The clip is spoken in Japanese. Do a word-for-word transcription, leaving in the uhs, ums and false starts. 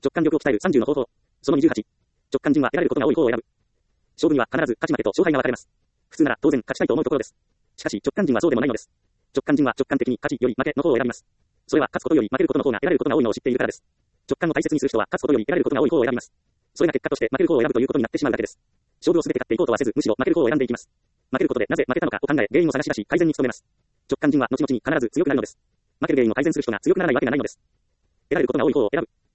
直感力を鍛えるさんじゅうの方法。そのにじゅうはち。直感人は得られることが多い方を選ぶ。勝負には必ず勝ち負けと勝敗が分かれます。普通なら当然勝ちたいと思うところです。しかし直感人はそうでもないのです。直感人は直感的に勝ちより負けの方を選びます。それは勝つことより負けることの方が得られることが多いのを知っているからです。直感を大切にする人は勝つことより得られることが多い方を選びます。それが結果として負ける方を選ぶということになってしまうだけです。勝負をすべて勝っていこうとはせず、むしろ負ける方を選んでいきます。負けることでなぜ負けたのかを考え、原因を探し出し改善に努めます。直感人は後々に必ず強くなるのです。負ける原因を改善する人が強くならないわけがないのです。得られることが多い方を選ぶ。